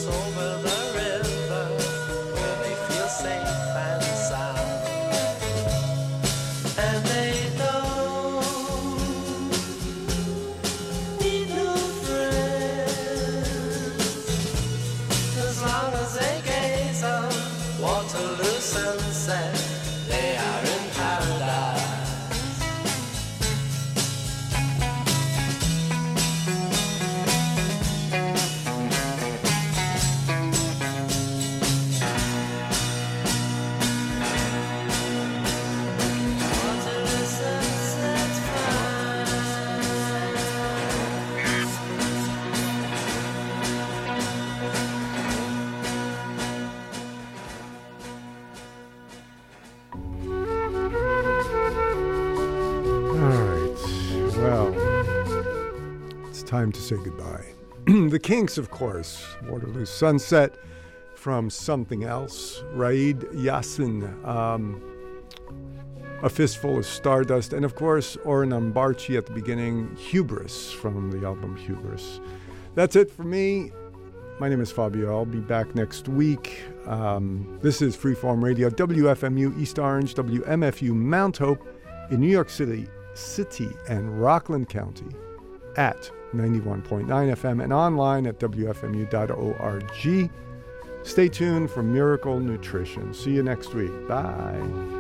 cross over the river where they feel safe and sound. And they don't need no friends as long as they gaze on Waterloo sunset. They are in paradise. Waterloo sunset's Well, it's time to say goodbye. The Kinks, of course. Waterloo Sunset from Something Else. Raid Yassin, A Fistful of Stardust. And, of course, Orrin Ambarchi at the beginning. Hubris from the album Hubris. That's it for me. My name is Fabio. I'll be back next week. This is Freeform Radio, WFMU East Orange, WMFU Mount Hope in New York City and Rockland County at 91.9 FM and online at WFMU.org. Stay tuned for Miracle Nutrition. See you next week. Bye.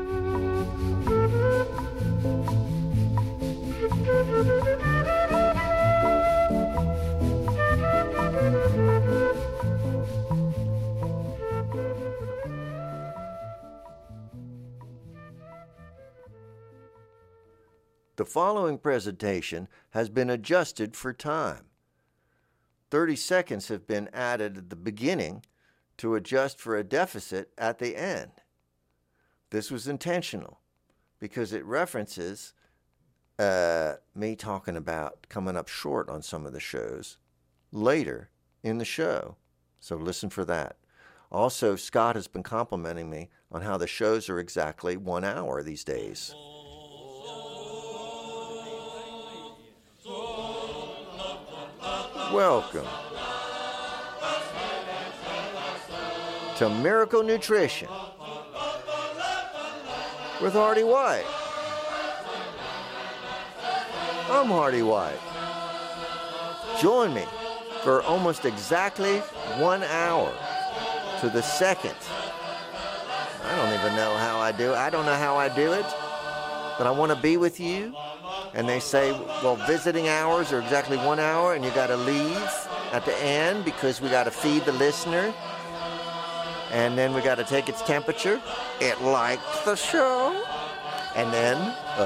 The following presentation has been adjusted for time. 30 seconds have been added at the beginning to adjust for a deficit at the end. This was intentional because it references me talking about coming up short on some of the shows later in the show. So listen for that. Also, Scott has been complimenting me on how the shows are exactly 1 hour these days. Welcome to Miracle Nutrition with Hardy White. I'm Hardy White. Join me for almost exactly 1 hour to the second. I don't even know how I do it. I don't know how I do it, but I want to be with you. And they say, well, visiting hours are exactly 1 hour, and you got to leave at the end because we got to feed the listener. And then we got to take its temperature. It liked the show. And then,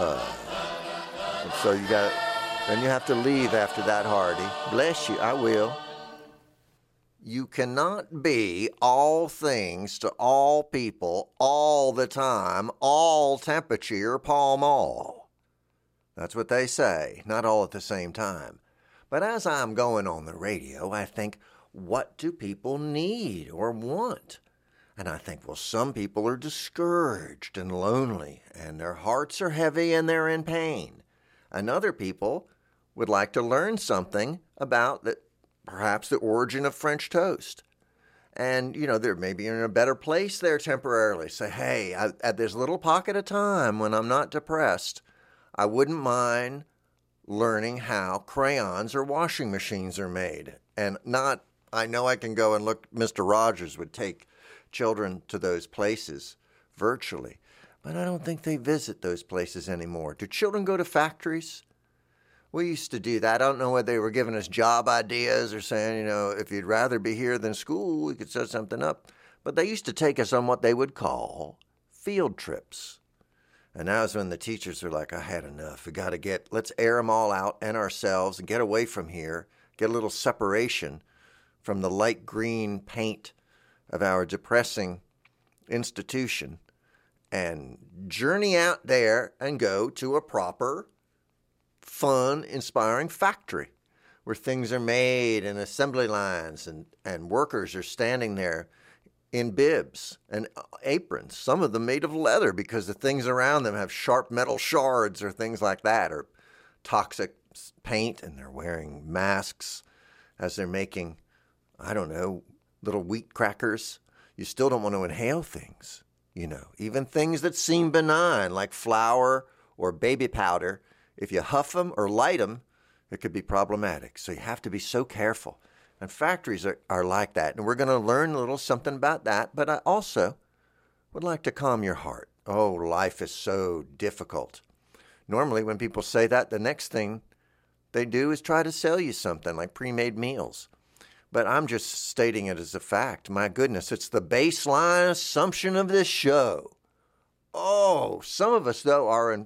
so then you have to leave after that, Hardy. Bless you, I will. You cannot be all things to all people, all the time, all temperature, Pall Mall. That's what they say, not all at the same time. But as I'm going on the radio, I think, what do people need or want? And I think, well, some people are discouraged and lonely, and their hearts are heavy and they're in pain. And other people would like to learn something about perhaps the origin of French toast. And, they're maybe in a better place there temporarily. Say, hey, at this little pocket of time when I'm not depressed, I wouldn't mind learning how crayons or washing machines are made. And I know I can go and look, Mr. Rogers would take children to those places virtually, but I don't think they visit those places anymore. Do children go to factories? We used to do that. I don't know whether they were giving us job ideas or saying, if you'd rather be here than school, we could set something up. But they used to take us on what they would call field trips. And now is when the teachers are like, I had enough. Let's air them all out and ourselves and get away from here, get a little separation from the light green paint of our depressing institution and journey out there and go to a proper, fun, inspiring factory where things are made and assembly lines and workers are standing there in bibs and aprons, some of them made of leather because the things around them have sharp metal shards or things like that, or toxic paint, and they're wearing masks as they're making, little wheat crackers. You still don't want to inhale things, even things that seem benign like flour or baby powder. If you huff them or light them, it could be problematic. So you have to be so careful. And factories are like that. And we're going to learn a little something about that. But I also would like to calm your heart. Oh, life is so difficult. Normally, when people say that, the next thing they do is try to sell you something like pre-made meals. But I'm just stating it as a fact. My goodness, it's the baseline assumption of this show. Oh, some of us, though, are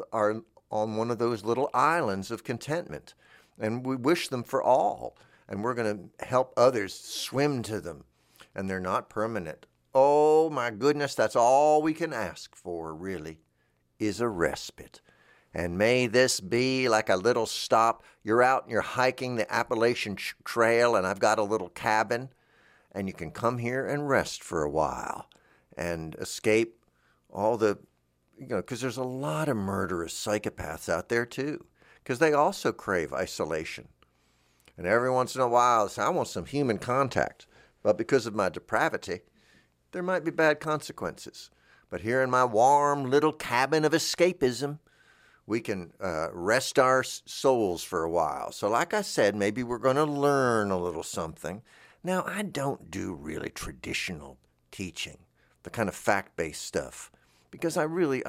on one of those little islands of contentment. And we wish them for all. And we're going to help others swim to them. And they're not permanent. Oh, my goodness, that's all we can ask for, really, is a respite. And may this be like a little stop. You're out and you're hiking the Appalachian Trail, and I've got a little cabin, and you can come here and rest for a while and escape all the, because there's a lot of murderous psychopaths out there too, because they also crave isolation. And every once in a while, I want some human contact. But because of my depravity, there might be bad consequences. But here in my warm little cabin of escapism, we can rest our souls for a while. So like I said, maybe we're going to learn a little something. Now, I don't do really traditional teaching, the kind of fact-based stuff, because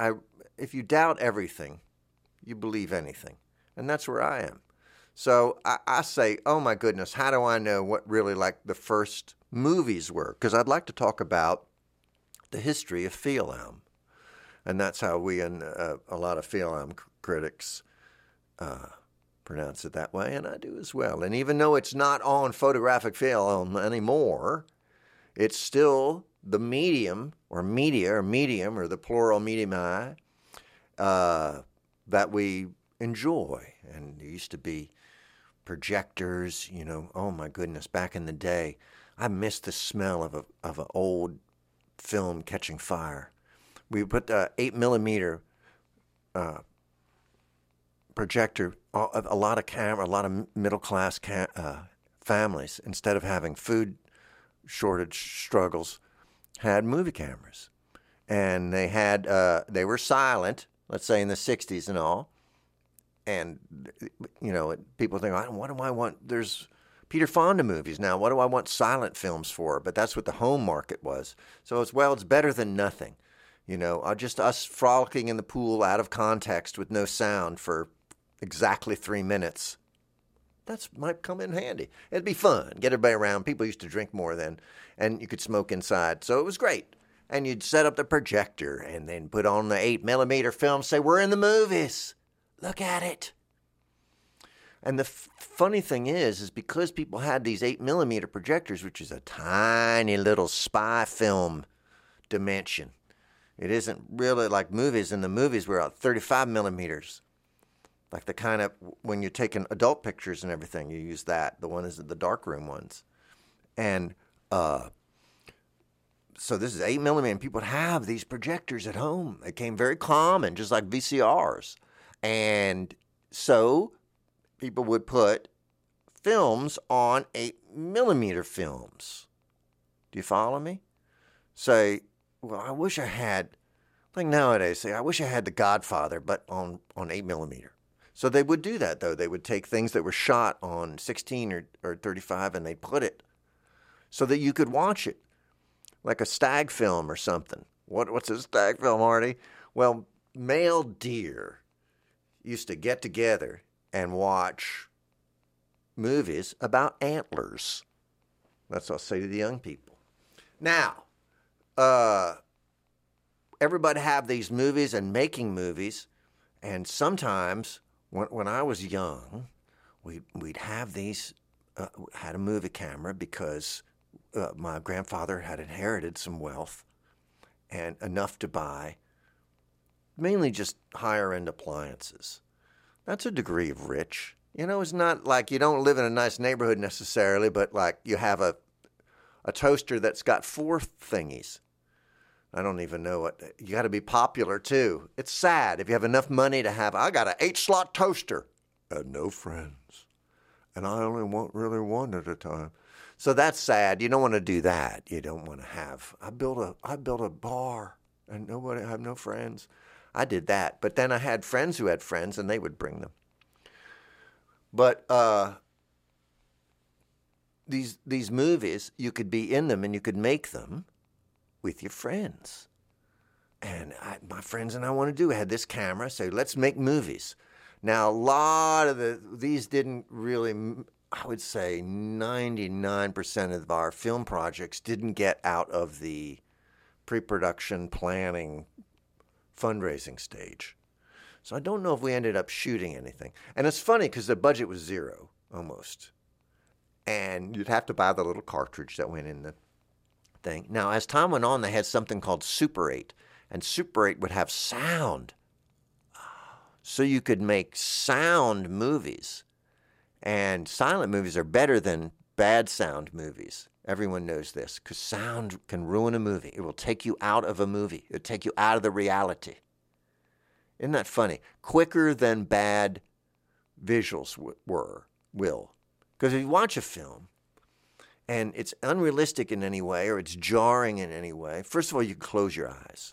if you doubt everything, you believe anything. And that's where I am. So I say, oh my goodness, how do I know what really like the first movies were? Because I'd like to talk about the history of film. And that's how we and a lot of film critics pronounce it that way, and I do as well. And even though it's not on photographic film anymore, it's still the medium or media or medium or the plural mediumi that we enjoy. And there used to be projectors, oh my goodness, back in the day. I miss the smell of an old film catching fire. We put 8mm projector. A lot of middle class families, instead of having food shortage struggles, had movie cameras, and they were silent. Let's say in the '60s and all. And people think, what do I want? There's Peter Fonda movies now. What do I want silent films for? But that's what the home market was. So it's better than nothing. Just us frolicking in the pool out of context with no sound for exactly 3 minutes. That might come in handy. It'd be fun. Get everybody around. People used to drink more then, and you could smoke inside. So it was great. And you'd set up the projector and then put on the 8mm film, say, we're in the movies. Look at it. And the funny thing is because people had these 8mm projectors, which is a tiny little spy film dimension. It isn't really like movies. In the movies, we're at 35mm. Like the kind of, when you're taking adult pictures and everything, you use that. The one is the darkroom ones. And so this is 8mm, and people would have these projectors at home. They came very common, just like VCRs. And so people would put films on 8mm films. Do you follow me? Say, well, I wish I had, like nowadays, I wish I had The Godfather, but on 8mm. So they would do that, though. They would take things that were shot on 16 or 35, and they'd put it so that you could watch it, like a stag film or something. What's a stag film, Artie? Well, male deer used to get together and watch movies about antlers. That's what I'll say to the young people. Now, everybody have these movies and making movies, and sometimes when I was young, we'd have these, had a movie camera because my grandfather had inherited some wealth and enough to buy mainly just higher-end appliances. That's a degree of rich. It's not like you don't live in a nice neighborhood necessarily, but like you have a toaster that's got 4 thingies. I don't even know what. You got to be popular, too. It's sad if you have enough money to have, I got an 8-slot toaster and no friends. And I only want really one at a time. So that's sad. You don't want to do that. You don't want to have, I built a bar and I have no friends. I did that. But then I had friends who had friends and they would bring them. But these movies, you could be in them and you could make them with your friends. And my friends and I had this camera, so let's make movies. Now, a lot of these didn't really, I would say 99% of our film projects didn't get out of the pre-production planning fundraising stage. So I don't know if we ended up shooting anything. And it's funny because the budget was zero almost. And you'd have to buy the little cartridge that went in the thing. Now, as time went on, they had something called Super 8. And Super 8 would have sound. So you could make sound movies. And silent movies are better than bad sound movies. Everyone knows this, because sound can ruin a movie. It will take you out of a movie. It'll take you out of the reality. Isn't that funny? Quicker than bad visuals will. Because if you watch a film and it's unrealistic in any way or it's jarring in any way, first of all, you can close your eyes.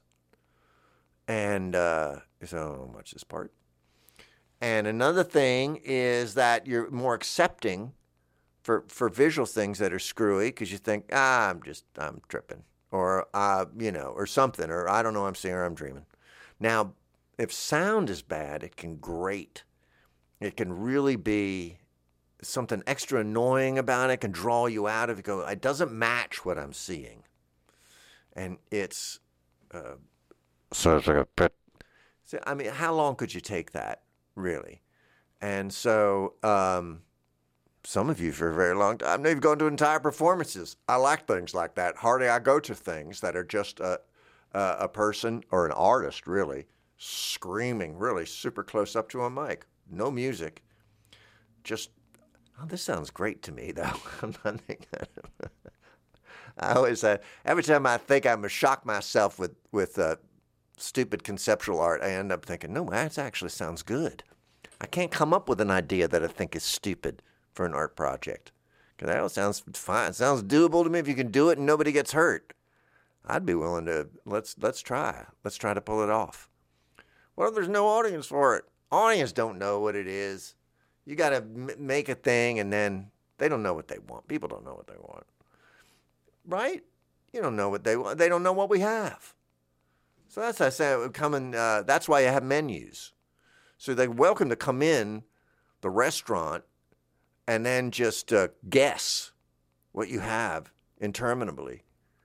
And you say, oh, I don't watch this part. And another thing is that you're more accepting for visual things that are screwy because you think, I'm tripping, or or something, or I don't know, I'm seeing, or I'm dreaming. Now, if sound is bad, it can grate. It can really be something extra annoying about it. Can draw you out of it. Go, it doesn't match what I'm seeing, and it's so it's like a bit. So, I mean, how long could you take that, really? And so. Some of you for a very long time, they've gone to entire performances. I like things like that. Hardly I go to things that are just a person or an artist, really, screaming really super close up to a mic. No music. Just, this sounds great to me, though. I'm not thinking that. I always, every time I think I'm going to shock myself with stupid conceptual art, I end up thinking, no, that actually sounds good. I can't come up with an idea that I think is stupid for an art project. Because that sounds fine. It sounds doable to me. If you can do it and nobody gets hurt, I'd be willing to, let's try. Let's try to pull it off. Well, there's no audience for it. Audience don't know what it is. You got to make a thing and then they don't know what they want. People don't know what they want. Right? You don't know what they want. They don't know what we have. So that's why I say that's why you have menus. So they're welcome to come in the restaurant and then just guess what you have interminably.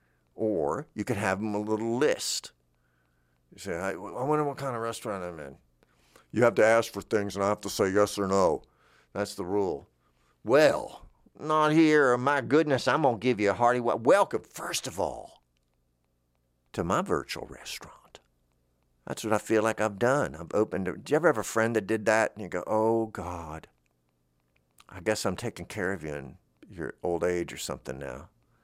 Or you could have them a little list. You say, I wonder what kind of restaurant I'm in. You have to ask for things and I have to say yes or no. That's the rule. Well, not here. My goodness, I'm going to give you a hearty welcome, first of all, to my virtual restaurant. That's what I feel like I've done. I've opened it. Did you ever have a friend that did that? And you go, oh, God. I guess I'm taking care of you in your old age or something now.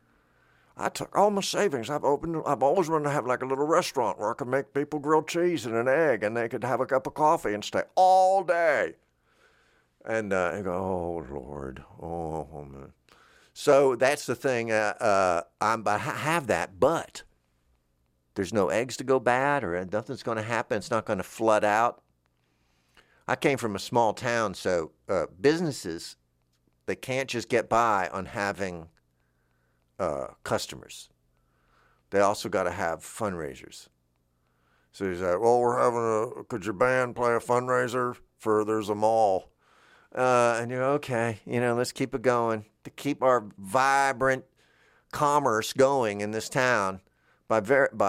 I took all my savings. I've always wanted to have like a little restaurant where I could make people grilled cheese and an egg and they could have a cup of coffee and stay all day. And you go, oh, Lord. Oh, man. So that's the thing. I have that, but there's no eggs to go bad or nothing's going to happen. It's not going to flood out. I came from a small town, so businesses, they can't just get by on having customers. They also got to have fundraisers. So he's like, well, could your band play a fundraiser there's a mall? And you're okay, let's keep it going. To keep our vibrant commerce going in this town by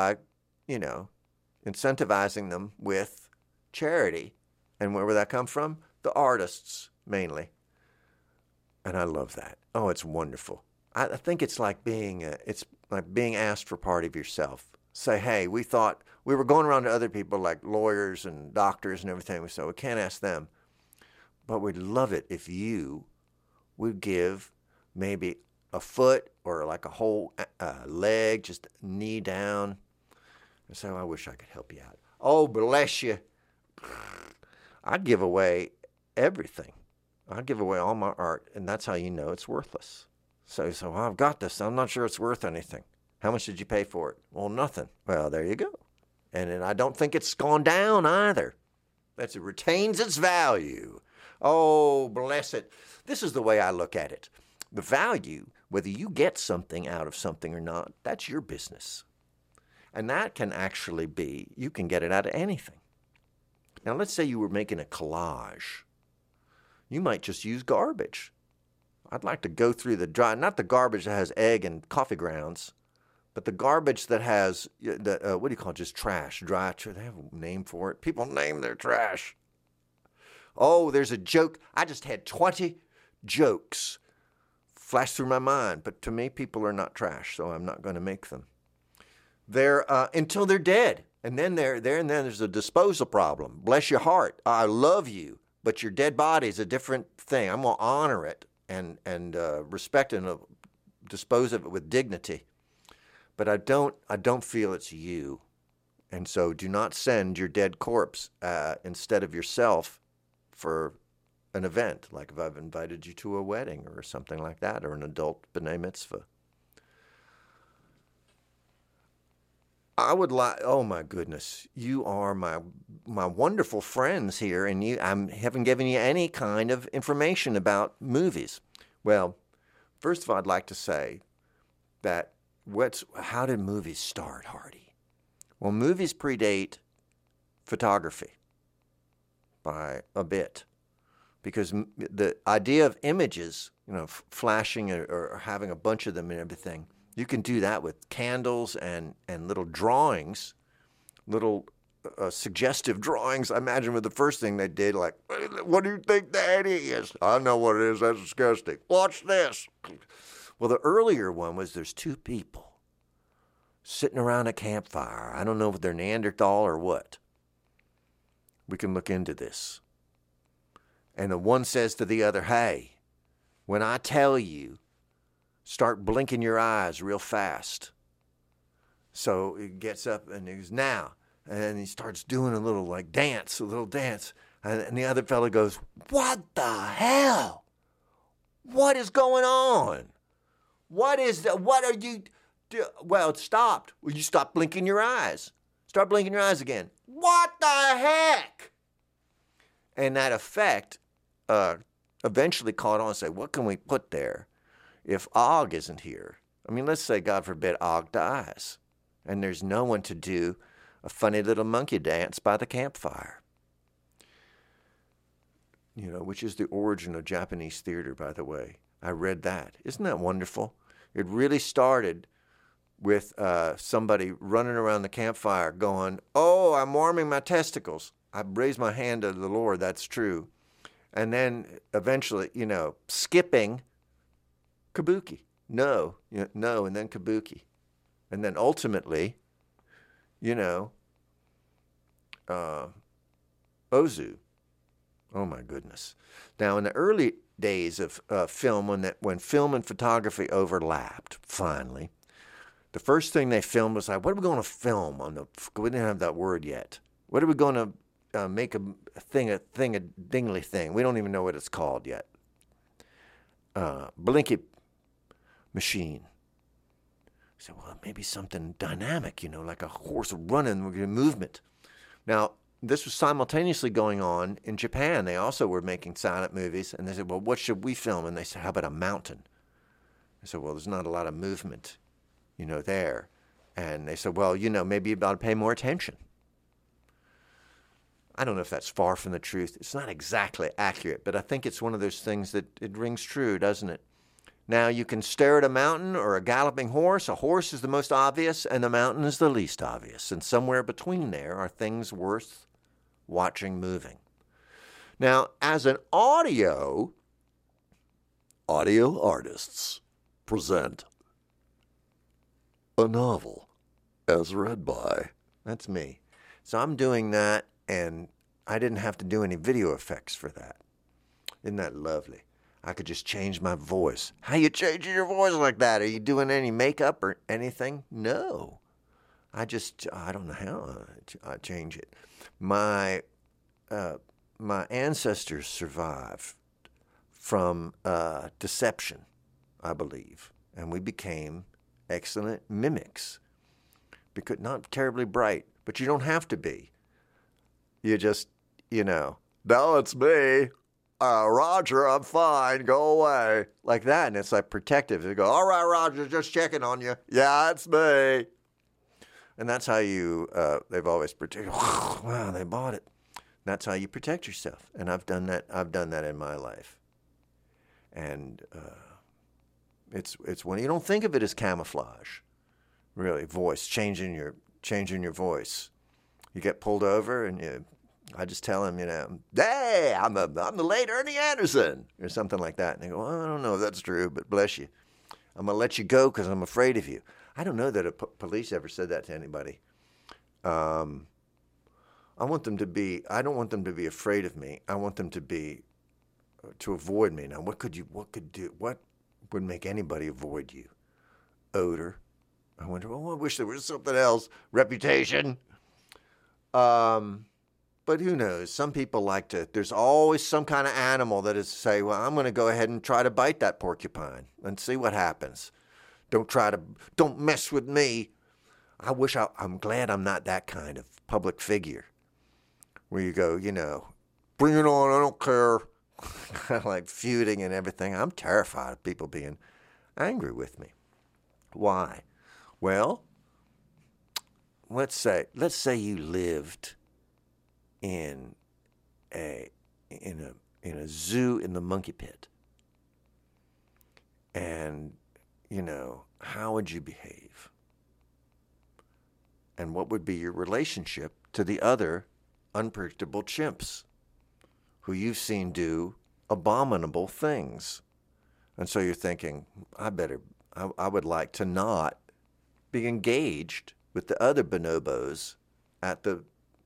incentivizing them with charity. And where would that come from? The artists, mainly. And I love that. Oh, it's wonderful. I think it's like being asked for part of yourself. Say, hey, we thought we were going around to other people like lawyers and doctors and everything. We said, we can't ask them. But we'd love it if you would give maybe a foot or like a whole leg, just knee down. And so I wish I could help you out. Oh, bless you. I'd give away everything. I'd give away all my art, and that's how you know it's worthless. So I've got this. I'm not sure it's worth anything. How much did you pay for it? Well, nothing. Well, there you go. And I don't think it's gone down either. It retains its value. Oh, bless it. This is the way I look at it. The value, whether you get something out of something or not, that's your business. And that can actually be, you can get it out of anything. Now, let's say you were making a collage. You might just use garbage. I'd like to go through not the garbage that has egg and coffee grounds, but the garbage that has, what do you call it, just trash, dry trash. They have a name for it. People name their trash. Oh, there's a joke. I just had 20 jokes flash through my mind, but to me, people are not trash, so I'm not going to make them. They're until they're dead, and then there's a disposal problem. Bless your heart. I love you, but your dead body is a different thing. I'm going to honor it and respect it and dispose of it with dignity. But I don't feel it's you. And so do not send your dead corpse instead of yourself for an event, like if I've invited you to a wedding or something like that, or an adult b'nai mitzvah. I would like, oh my goodness, you are my wonderful friends here, and I haven't given you any kind of information about movies. Well, first of all, I'd like to say that how did movies start, Hardy? Well, movies predate photography by a bit, because the idea of images, flashing or having a bunch of them and everything, you can do that with candles and little drawings, little suggestive drawings. I imagine with the first thing they did, like, what do you think that is? I know what it is. That's disgusting. Watch this. Well, the earlier one was there's two people sitting around a campfire. I don't know if they're Neanderthal or what. We can look into this. And the one says to the other, hey, when I tell you, start blinking your eyes real fast. So he gets up and he goes, now. And he starts doing a little dance. And the other fellow goes, what the hell? What is going on? What are you doing? Well, it stopped. Well, you stop blinking your eyes. Start blinking your eyes again. What the heck? And that effect eventually caught on and said, what can we put there if Og isn't here? I mean, let's say, God forbid, Og dies, and there's no one to do a funny little monkey dance by the campfire. Which is the origin of Japanese theater, by the way. I read that. Isn't that wonderful? It really started with somebody running around the campfire going, oh, I'm warming my testicles. I raised my hand to the Lord, that's true. And then eventually, skipping kabuki. No, and then kabuki. And then ultimately, Ozu. Oh my goodness. Now in the early days of film, when film and photography overlapped, finally, the first thing they filmed was like, what are we going to film we didn't have that word yet. What are we going to make a dingly thing? We don't even know what it's called yet. Blinky machine. So, well, maybe something dynamic, like a horse running with movement. Now, this was simultaneously going on in Japan. They also were making silent movies, and they said, well, what should we film? And they said, how about a mountain? I said, well, there's not a lot of movement, there. And they said, well, maybe you ought to pay more attention. I don't know if that's far from the truth. It's not exactly accurate, but I think it's one of those things that it rings true, doesn't it? Now, you can stare at a mountain or a galloping horse. A horse is the most obvious, and the mountain is the least obvious. And somewhere between there are things worth watching moving. Now, as an audio artists present a novel as read by. That's me. So I'm doing that, and I didn't have to do any video effects for that. Isn't that lovely? I could just change my voice. How you changing your voice like that? Are you doing any makeup or anything? No. I don't know how I change it. My ancestors survived from deception. I believe. And we became excellent mimics. Because not terribly bright, but you don't have to be. You just, no, it's me. Roger, I'm fine. Go away. Like that. And it's like protective. They go, all right, Roger, just checking on you. Yeah, it's me. And that's how you, they've always protected. Wow, they bought it. That's how you protect yourself. And I've done that. I've done that in my life. And it's when you don't think of it as camouflage, really, changing your voice. You get pulled over and I just tell him, hey, I'm the late Ernie Anderson or something like that. And they go, well, I don't know if that's true, but bless you. I'm going to let you go because I'm afraid of you. I don't know that police ever said that to anybody. I don't want them to be afraid of me. I want them to avoid me. Now, what would make anybody avoid you? Odor. I wonder, I wish there was something else. Reputation. But who knows? Some people like to, there's always some kind of animal that is say, well, I'm going to go ahead and try to bite that porcupine and see what happens. Don't mess with me. I'm glad I'm not that kind of public figure where you go, bring it on, I don't care. Kind of like feuding and everything. I'm terrified of people being angry with me. Why? Well, let's say you lived in a zoo in the monkey pit. And, how would you behave? And what would be your relationship to the other unpredictable chimps who you've seen do abominable things? And so you're thinking, I would like to not be engaged with the other bonobos at the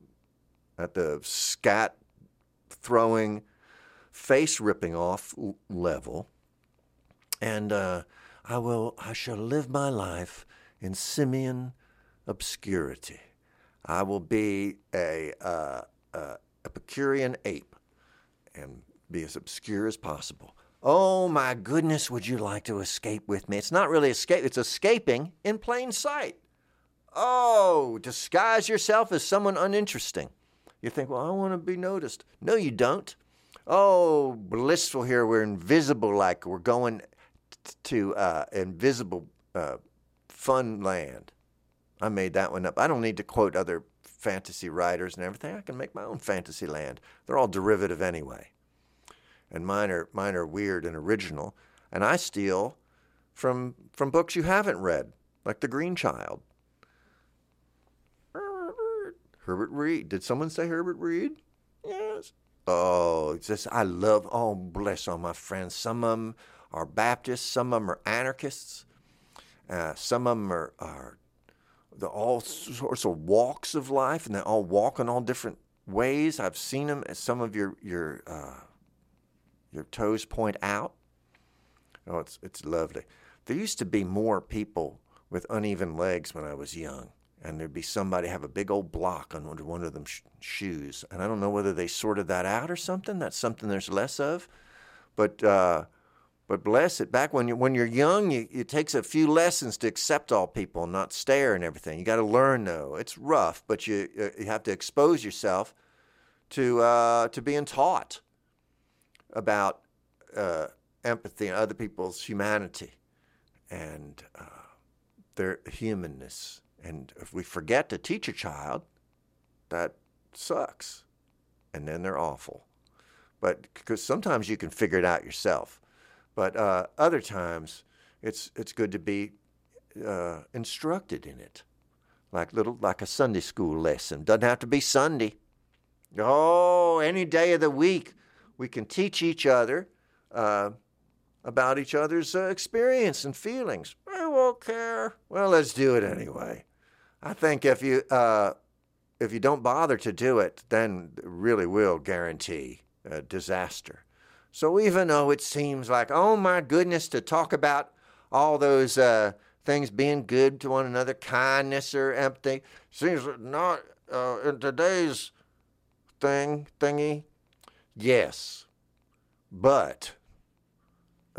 scat throwing, face ripping off level. And I shall live my life in simian obscurity. I will be a Epicurean ape and be as obscure as possible. Oh my goodness, would you like to escape with me? It's not really escape, it's escaping in plain sight. Oh, disguise yourself as someone uninteresting. You think, well, I want to be noticed. No, you don't. Oh, blissful here, we're invisible, like we're going to invisible fun land. I made that one up. I don't need to quote other fantasy writers and everything. I can make my own fantasy land. They're all derivative anyway. And mine are weird and original. And I steal from books you haven't read, like The Green Child. Herbert Reed. Did someone say Herbert Reed? Yes. Oh, bless all my friends. Some of them are Baptists. Some of them are anarchists. Some of them are all sorts of walks of life, and they all walk in all different ways. I've seen them, as some of your toes point out. Oh, it's lovely. There used to be more people with uneven legs when I was young, and there'd be somebody have a big old block on one of them shoes, and I don't know whether they sorted that out or something. That's something there's less of, but bless it. Back when you're young, it takes a few lessons to accept all people and not stare and everything. You got to learn, though. It's rough, but you have to expose yourself to being taught about empathy and other people's humanity and their humanness. And if we forget to teach a child, that sucks. And then they're awful. But because sometimes you can figure it out yourself. But other times, it's good to be instructed in it, like a Sunday school lesson. Doesn't have to be Sunday. Oh, any day of the week, we can teach each other about each other's experience and feelings. I won't care. Well, let's do it anyway. I think if you don't bother to do it, then it really will guarantee disaster. So even though it seems like, oh my goodness, to talk about all those things being good to one another, kindness or empathy, seems not in today's thingy. Yes, but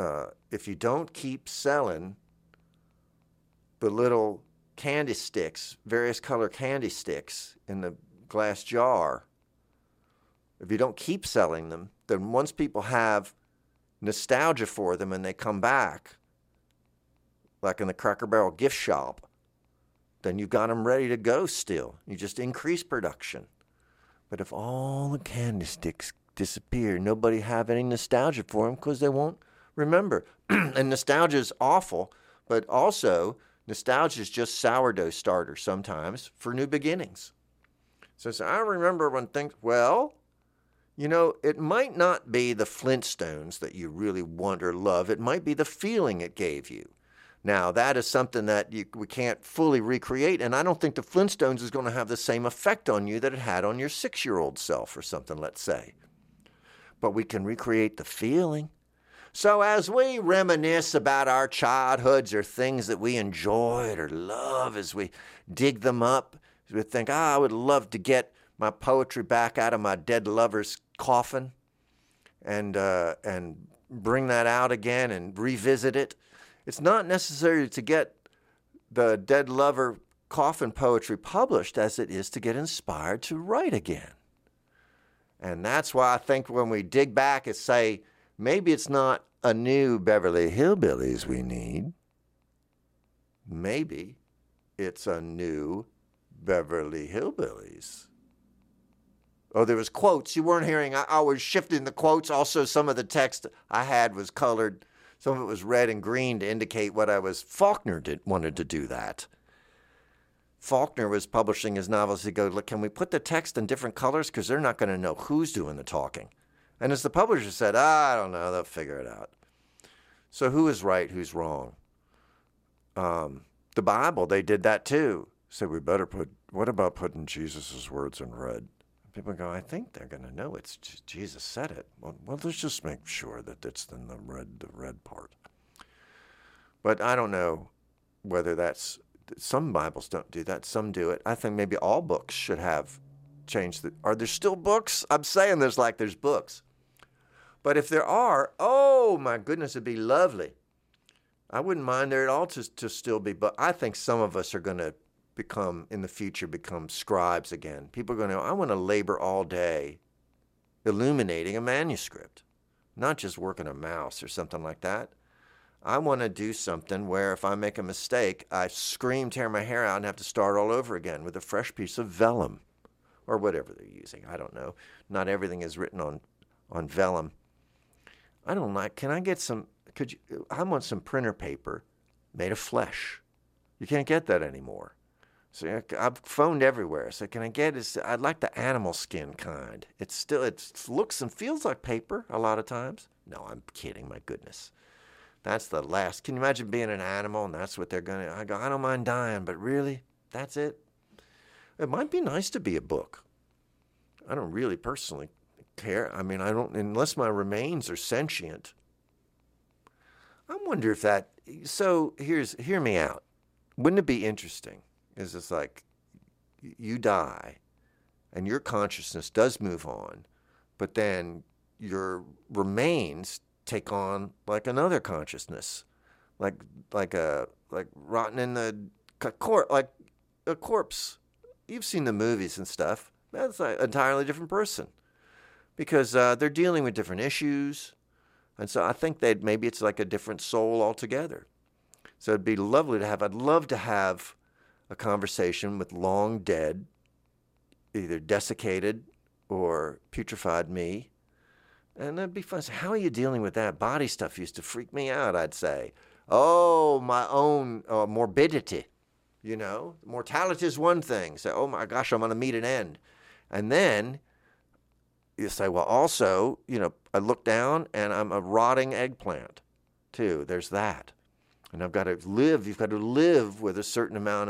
if you don't keep selling the little candy sticks, various color candy sticks in the glass jar, if you don't keep selling them, then once people have nostalgia for them and they come back, like in the Cracker Barrel gift shop, then you've got them ready to go still. You just increase production. But if all the candy sticks disappear, nobody have any nostalgia for them because they won't remember. And nostalgia is awful, but also nostalgia is just sourdough starter sometimes for new beginnings. So I remember when things, well, you know, it might not be the Flintstones that you really want or love. It might be the feeling it gave you. Now, that is something that we can't fully recreate, and I don't think the Flintstones is going to have the same effect on you that it had on your 6-year-old self or something, let's say. But we can recreate the feeling. So as we reminisce about our childhoods or things that we enjoyed or love, as we dig them up, we think, I would love to get my poetry back out of my dead lover's coffin and bring that out again and revisit it. It's not necessary to get the dead lover coffin poetry published as it is to get inspired to write again. And that's why I think when we dig back and say, maybe it's not a new Beverly Hillbillies we need. Maybe it's a new Beverly Hillbillies. Oh, there was quotes. You weren't hearing. I was shifting the quotes. Also, some of the text I had was colored. Some of it was red and green to indicate what I was. Faulkner wanted to do that. Faulkner was publishing his novels. He'd go, look, can we put the text in different colors? Because they're not going to know who's doing the talking. And as the publisher said, I don't know, they'll figure it out. So who is right, who's wrong? The Bible, they did that too. So what about putting Jesus' words in red? People go, I think they're going to know it's just, Jesus said it. Well, let's just make sure that it's in the red part. But I don't know whether that's, some Bibles don't do that, some do it. I think maybe all books should have changed. Are there still books? I'm saying there's books. But if there are, oh my goodness, it'd be lovely. I wouldn't mind there at all to still be, but I think some of us are going to in the future become scribes again. People are going to, I want to labor all day illuminating a manuscript, not just working a mouse or something like that. I want to do something where if I make a mistake, I scream, tear my hair out, and have to start all over again with a fresh piece of vellum or whatever they're using. I don't know. Not everything is written on vellum. I don't like, can I get some, I want some printer paper made of flesh. You can't get that anymore. So I've phoned everywhere. So can I get this? I'd like the animal skin kind. It looks and feels like paper a lot of times. No, I'm kidding. My goodness. That's the last. Can you imagine being an animal and that's what they're going to, I go, I don't mind dying, but really, that's it? It might be nice to be a book. I don't really personally care. I mean, I don't, unless my remains are sentient. I wonder if that, so hear me out. Wouldn't it be interesting? Is it's like you die and your consciousness does move on, but then your remains take on like another consciousness, like rotting in the like a corpse. You've seen the movies and stuff. That's like an entirely different person because they're dealing with different issues, and so I think maybe it's like a different soul altogether. So it'd be lovely to have. I'd love to have a conversation with long dead, either desiccated or putrefied me. And that'd be fun. So how are you dealing with that? Body stuff used to freak me out, I'd say. Oh, my own morbidity. You know, mortality is one thing. Say, oh my gosh, I'm going to meet an end. And then you say, well, also, you know, I look down and I'm a rotting eggplant too. There's that. And I've got to live, you've got to live with a certain amount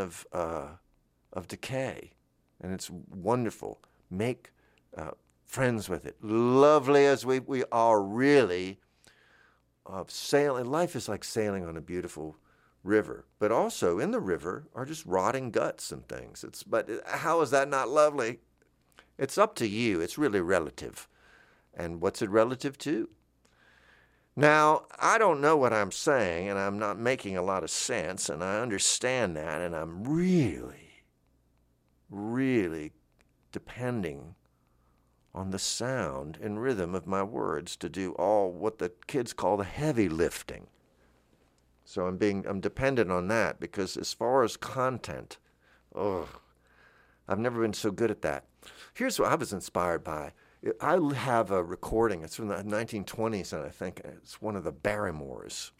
of decay. And it's wonderful. Make friends with it. Lovely as we are really sailing. Life is like sailing on a beautiful river. But also in the river are just rotting guts and things. But how is that not lovely? It's up to you. It's really relative. And what's it relative to? Now, I don't know what I'm saying, and I'm not making a lot of sense, and I understand that, and I'm really, really depending on the sound and rhythm of my words to do all what the kids call the heavy lifting. So I'm dependent on that, because as far as content, I've never been so good at that. Here's what I was inspired by. I have a recording. It's from the 1920s, and I think it's one of the Barrymores.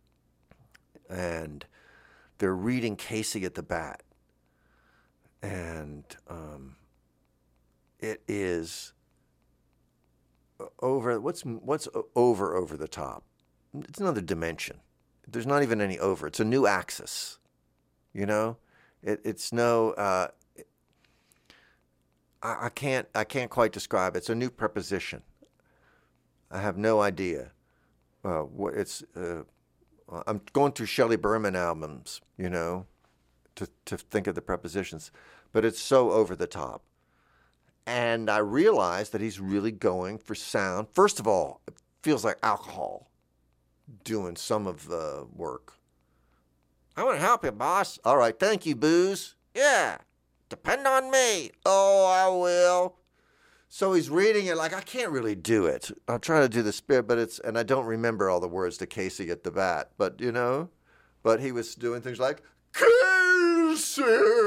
And they're reading Casey at the Bat. And it is what's over the top? It's another dimension. There's not even any over. It's a new axis. You know? It's no... I can't quite describe it. It's a new preposition. I have no idea what it's. I'm going through Shelley Berman albums, you know, to think of the prepositions, but it's so over the top. And I realized that he's really going for sound. First of all, it feels like alcohol doing some of the work. I want to help you, boss. All right, thank you, booze. Yeah. Depend on me. Oh, I will. So he's reading it like, I can't really do it. I'll try to do the spirit, and I don't remember all the words to Casey at the Bat, but he was doing things like, Casey,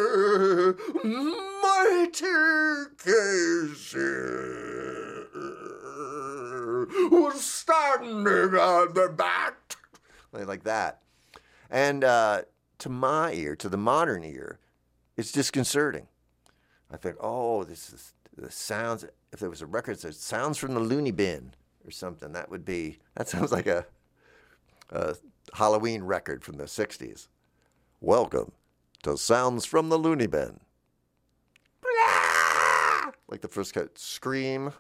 mighty Casey, was standing at the bat. Like that. And to my ear, to the modern ear, it's disconcerting. I think, this is the sounds. If there was a record that says sounds from the loony bin or something, that sounds like a Halloween record from the 60s. Welcome to Sounds from the Loony Bin. Like the first cut, scream,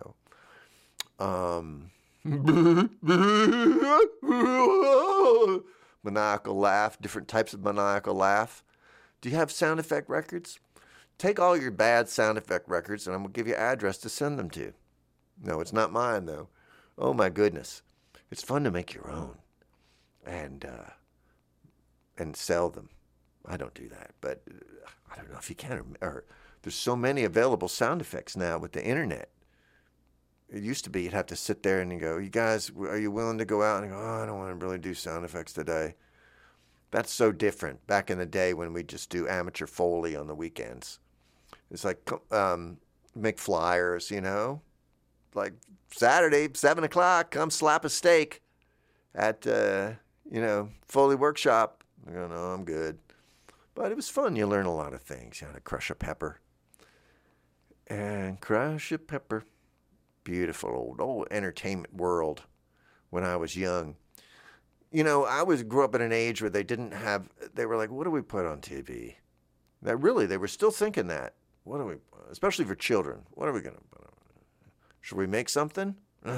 maniacal laugh, different types of maniacal laugh. Do you have sound effect records? Take all your bad sound effect records, and I'm going to give you an address to send them to. No, it's not mine, though. Oh, my goodness. It's fun to make your own and sell them. I don't do that, but I don't know if you can. There's so many available sound effects now with the internet. It used to be you'd have to sit there and you go, you guys, are you willing to go out? And I go, I don't want to really do sound effects today. That's so different. Back in the day when we just do amateur Foley on the weekends. It's like make flyers, like Saturday, 7 o'clock, come slap a steak at, Foley Workshop. I go, no, I'm good. But it was fun. You learn a lot of things. You know how to crush a pepper. And crush a pepper. Beautiful old entertainment world when I was young. I grew up at an age where they were like, what do we put on TV? They were still thinking that. Especially for children, what are we going to put on? Should we make something?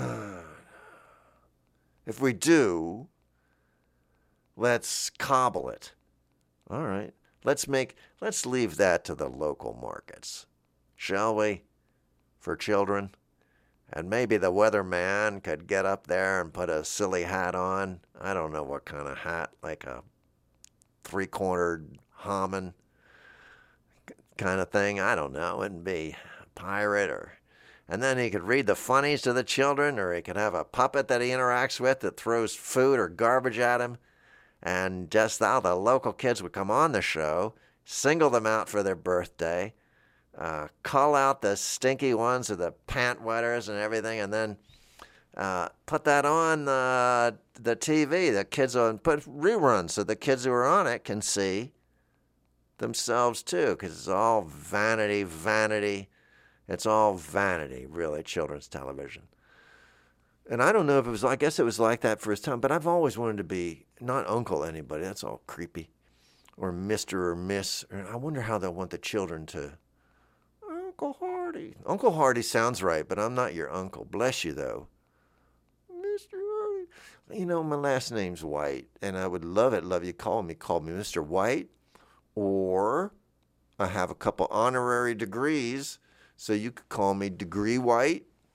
If we do, let's cobble it. All right. Let's leave that to the local markets, shall we? For children. And maybe the weatherman could get up there and put a silly hat on. I don't know what kind of hat, like a three-cornered Hammond kind of thing. I don't know. It wouldn't be a pirate and then he could read the funnies to the children, or he could have a puppet that he interacts with that throws food or garbage at him. And just how the local kids would come on the show, single them out for their birthday, call out the stinky ones or the pant wetters and everything, and then put that on the TV. The kids put reruns so the kids who are on it can see themselves too, because it's all vanity. It's all vanity, really, children's television. And I don't know if I guess it was like that for his time, but I've always wanted to be not Uncle anybody. That's all creepy. Or Mr. or Miss. I wonder how they'll want the children to... Uncle Hardy. Uncle Hardy sounds right, but I'm not your uncle. Bless you, though. Mr. Hardy. My last name's White, and I would love you call me Mr. White, or I have a couple honorary degrees, so you could call me Degree White.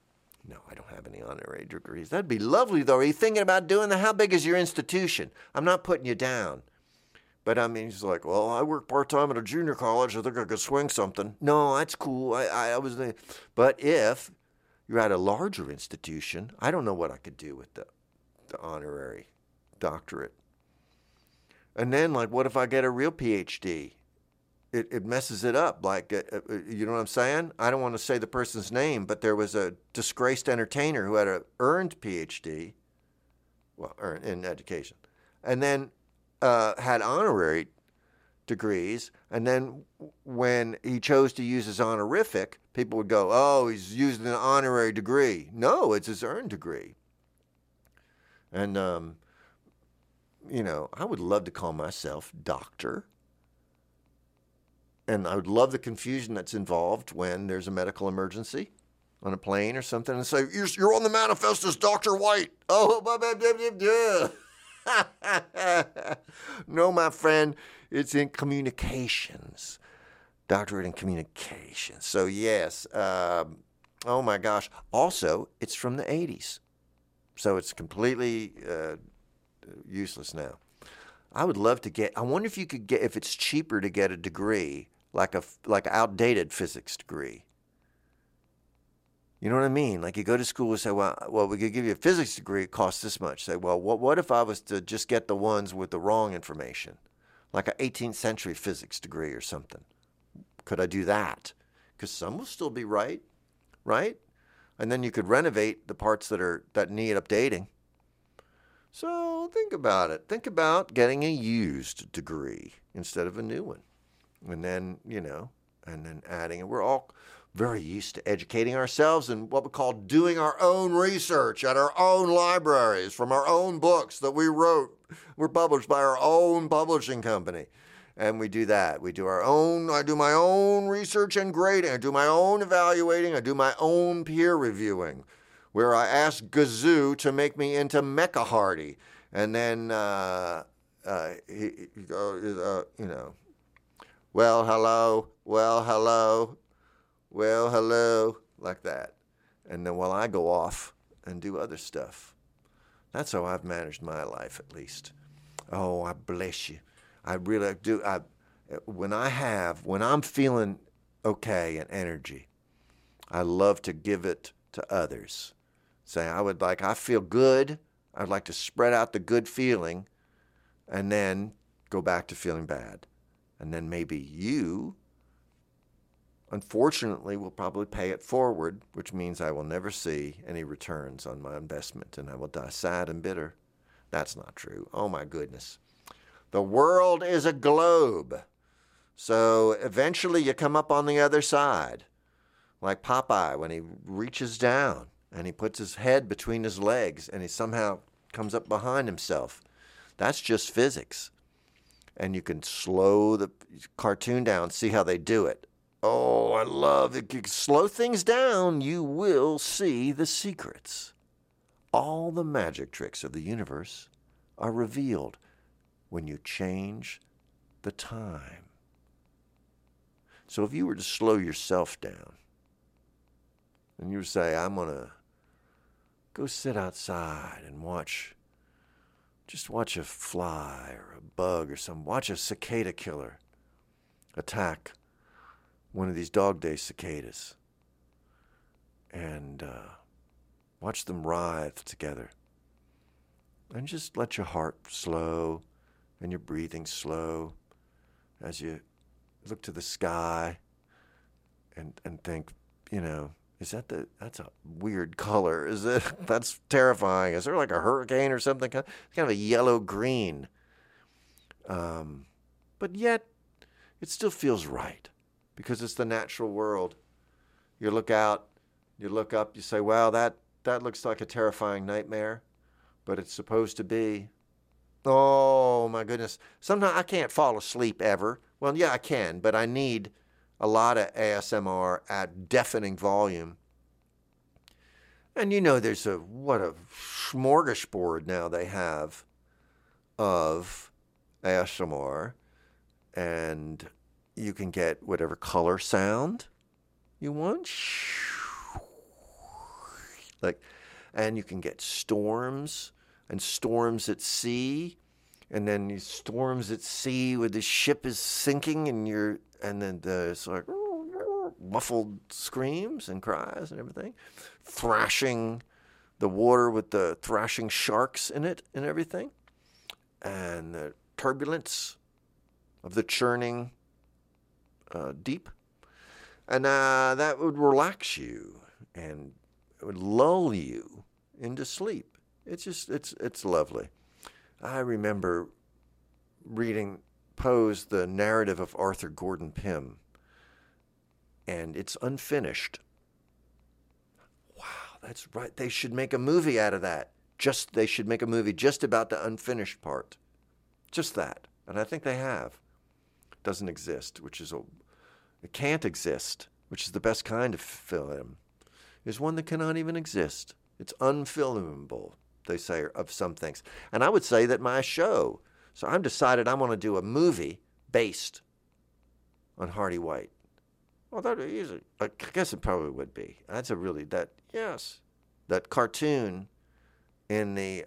No, I don't have any honorary degrees. That'd be lovely, though. Are you thinking about doing that? How big is your institution? I'm not putting you down. But I mean, he's like, well, I work part-time at a junior college. I think I could swing something. No, that's cool. I was there. But if you're at a larger institution, I don't know what I could do with the honorary doctorate. And then, like, what if I get a real PhD? It messes it up. Like, you know what I'm saying? I don't want to say the person's name, but there was a disgraced entertainer who had an earned PhD, well, in education, and then had honorary degrees. And then when he chose to use his honorific, people would go, oh, he's using an honorary degree. No, it's his earned degree. And, you know, I would love to call myself doctor. And I would love the confusion that's involved when there's a medical emergency on a plane or something and say, you're on the manifest as Dr. White. Oh, no, my friend, it's in communications. Doctorate in communications. So, yes. Oh, my gosh. Also, it's from the 80s. So it's completely useless now. I would love to I wonder if you could get, if it's cheaper to get a degree, like an outdated physics degree. You know what I mean? Like you go to school and say, well, we could give you a physics degree, it costs this much. Say, well, what if I was to just get the ones with the wrong information? Like an 18th century physics degree or something. Could I do that? Because some will still be right? And then you could renovate the parts that need updating. So think about it. Think about getting a used degree instead of a new one. And then, you know, and then adding. And we're all very used to educating ourselves and what we call doing our own research at our own libraries from our own books that we wrote. Were published by our own publishing company. And we do that. We do our own. I do my own research and grading. I do my own evaluating. I do my own peer reviewing, where I ask Gazoo to make me into Mecha Hardy. And then, you know, well, hello, like that. And then while I go off and do other stuff. That's how I've managed my life, at least. Oh, I bless you. I really do. When I'm feeling okay and energy, I love to give it to others. Say, I feel good. I'd like to spread out the good feeling and then go back to feeling bad. And then maybe you, unfortunately, will probably pay it forward, which means I will never see any returns on my investment and I will die sad and bitter. That's not true. Oh, my goodness. The world is a globe. So eventually you come up on the other side, like Popeye when he reaches down and he puts his head between his legs and he somehow comes up behind himself. That's just physics. And you can slow the cartoon down, see how they do it. Oh, I love it. You slow things down, you will see the secrets. All the magic tricks of the universe are revealed when you change the time. So if you were to slow yourself down and you say, I'm going to go sit outside and watch a fly or a bug or something. Watch a cicada killer attack one of these dog day cicadas and watch them writhe together. And just let your heart slow and your breathing slow as you look to the sky and think, you know, that's a weird color. Is it? That's terrifying. Is there like a hurricane or something? Kind of a yellow-green. But yet, it still feels right because it's the natural world. You look out, you look up, you say, wow, that looks like a terrifying nightmare, but it's supposed to be. Oh, my goodness. Sometimes I can't fall asleep ever. Well, yeah, I can, but I need a lot of ASMR at deafening volume. And you know, there's what a smorgasbord now they have of ASMR. And you can get whatever color sound you want. Like, and you can get storms and storms at sea, and then these storms at sea where the ship is sinking, and then there's like muffled screams and cries and everything, thrashing the water with the thrashing sharks in it and everything, and the turbulence of the churning deep, and that would relax you and it would lull you into sleep. It's lovely. I remember reading Poe's The Narrative of Arthur Gordon Pym, and it's unfinished. Wow, that's right. They should make a movie out of that. They should make a movie just about the unfinished part. Just that. And I think they have. It doesn't exist, it can't exist, which is the best kind of film, is one that cannot even exist. It's unfilmable, they say, of some things. And I would say that my show, so I've decided I want to do a movie based on Hardy White. Well, I guess it probably would be. That cartoon in the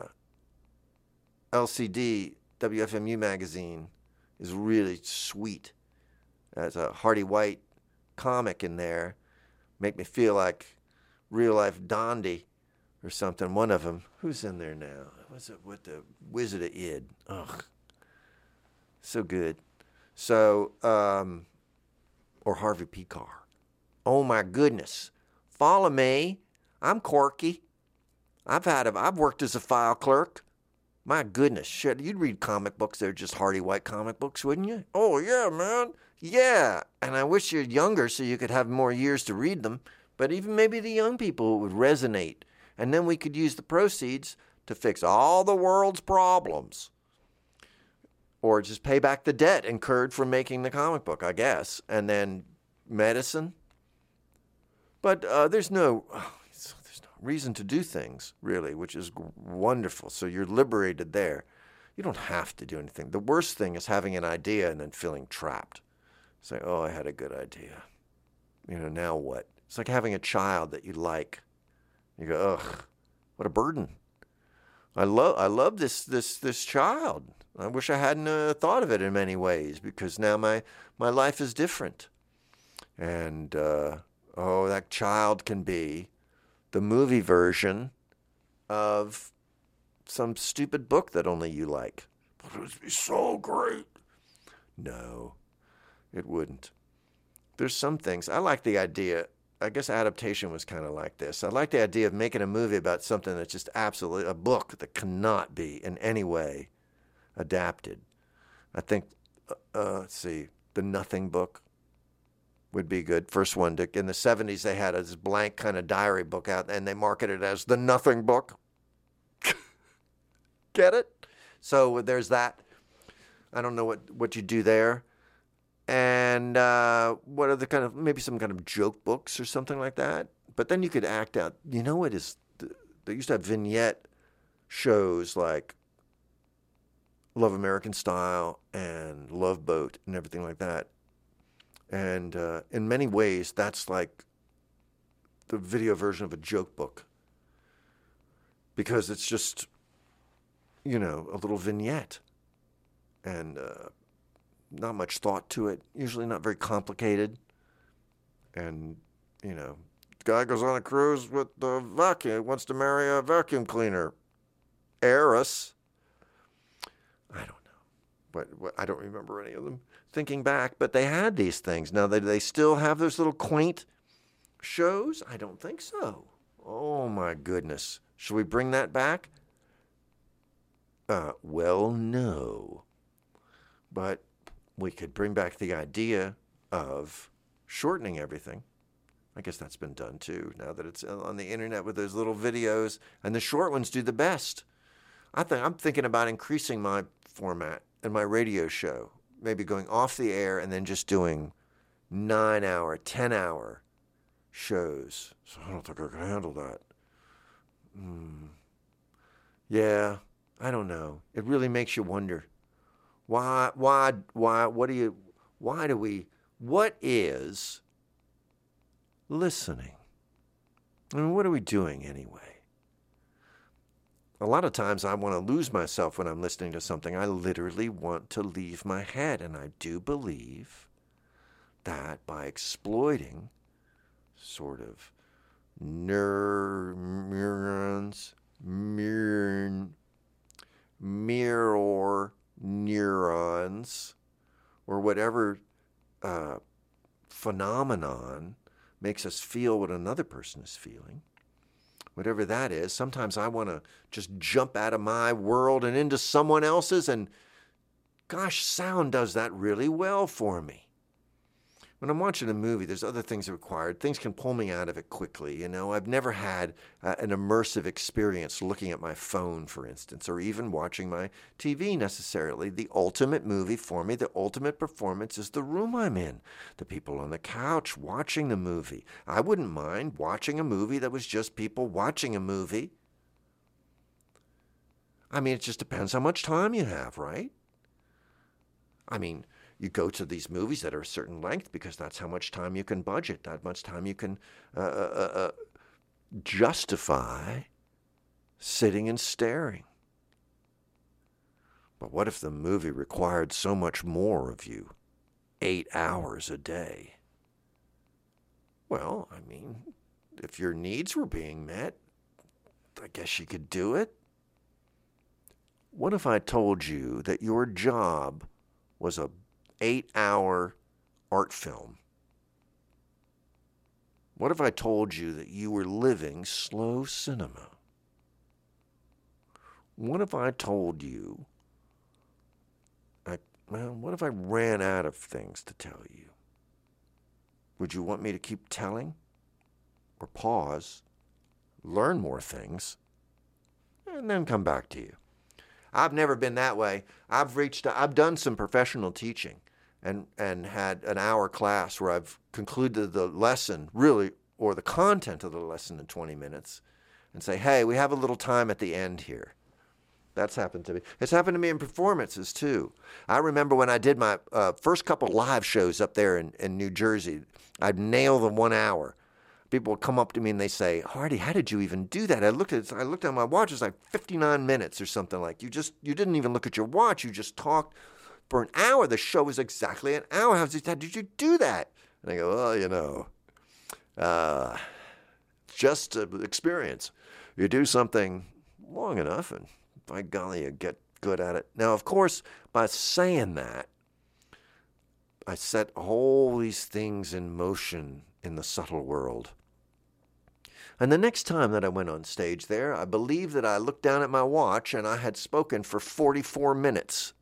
LCD WFMU magazine is really sweet. There's a Hardy White comic in there. Make me feel like real life Dondi or something. One of them. Who's in there now? What's it with the Wizard of Id? Ugh. So good. So, or Harvey P. Carr. Oh my goodness. Follow me. I'm quirky. I've worked as a file clerk. My goodness, shit, you'd read comic books. They're just Hardy White comic books, wouldn't you? Oh, yeah, man. Yeah. And I wish you're younger so you could have more years to read them. But even maybe the young people would resonate. And then we could use the proceeds to fix all the world's problems. Or just pay back the debt incurred from making the comic book, I guess. And then medicine. But there's no reason to do things, really, which is wonderful. So you're liberated there. You don't have to do anything. The worst thing is having an idea and then feeling trapped. Say, oh, I had a good idea. Now what? It's like having a child that you like. You go, ugh, what a burden. I love this child. I wish I hadn't thought of it in many ways, because now my life is different. And, that child can be the movie version of some stupid book that only you like. But it would be so great. No, it wouldn't. There's some things. I like the idea. I guess adaptation was kind of like this. I like the idea of making a movie about something that's just absolutely a book that cannot be in any way adapted. I think, let's see, The Nothing Book would be good. First one. In the 70s, they had this blank kind of diary book out, and they marketed it as The Nothing Book. Get it? So there's that. I don't know what you do there. And what are the kind of, maybe some kind of joke books or something like that. But then you could act out, what is, they used to have vignette shows like Love American Style and Love Boat and everything like that. And in many ways, that's like the video version of a joke book. Because it's just, a little vignette. And not much thought to it. Usually not very complicated. And, the guy goes on a cruise with the vacuum, wants to marry a vacuum cleaner. Heiress. I don't know. But I don't remember any of them. Thinking back, but they had these things. Now, they still have those little quaint shows? I don't think so. Oh, my goodness. Should we bring that back? Well, no. But we could bring back the idea of shortening everything. I guess that's been done, too, now that it's on the internet with those little videos. And the short ones do the best. I'm thinking about increasing my format in my radio show. Maybe going off the air and then just doing 9-hour, 10-hour shows. So I don't think I can handle that. Yeah, I don't know. It really makes you wonder. What is listening? I mean, what are we doing anyway? A lot of times I want to lose myself when I'm listening to something. I literally want to leave my head. And I do believe that by exploiting sort of neurons, mirror neurons, or whatever phenomenon makes us feel what another person is feeling, whatever that is, sometimes I want to just jump out of my world and into someone else's, and gosh, sound does that really well for me. When I'm watching a movie, there's other things required. Things can pull me out of it quickly. I've never had an immersive experience looking at my phone, for instance, or even watching my TV necessarily. The ultimate movie for me, the ultimate performance is the room I'm in, the people on the couch watching the movie. I wouldn't mind watching a movie that was just people watching a movie. I mean, it just depends how much time you have, right? I mean, you go to these movies that are a certain length because that's how much time you can budget, that much time you can justify sitting and staring. But what if the movie required so much more of you? 8 hours a day. Well, I mean, if your needs were being met, I guess you could do it. What if I told you that your job was a 8-hour art film? What if I told you that you were living slow cinema? What if I told you, what if I ran out of things to tell you? Would you want me to keep telling? Or pause, learn more things, and then come back to you? I've never been that way. I've done some professional teaching and had an hour class where I've concluded the lesson, really, or the content of the lesson in 20 minutes, and say, hey, we have a little time at the end here. That's happened to me. It's happened to me in performances, too. I remember when I did my first couple live shows up there in New Jersey, I'd nail the 1 hour. People would come up to me and they say, Hardy, how did you even do that? I looked at my watch, it was like 59 minutes or something like. You didn't even look at your watch, you just talked for an hour. The show was exactly an hour. How did you do that? And I go, well, just experience. You do something long enough and by golly, you get good at it. Now, of course, by saying that, I set all these things in motion in the subtle world. And the next time that I went on stage there, I believe that I looked down at my watch and I had spoken for 44 minutes.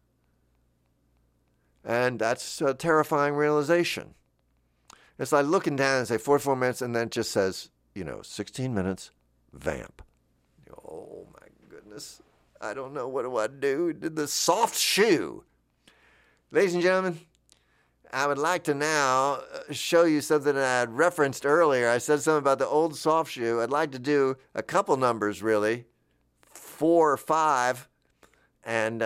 And that's a terrifying realization. It's like looking down and say 44 minutes and then it just says, 16 minutes, vamp. Oh my goodness. I don't know. What do I do? The soft shoe. Ladies and gentlemen, I would like to now show you something that I had referenced earlier. I said something about the old soft shoe. I'd like to do a couple numbers, really, 4 or 5, and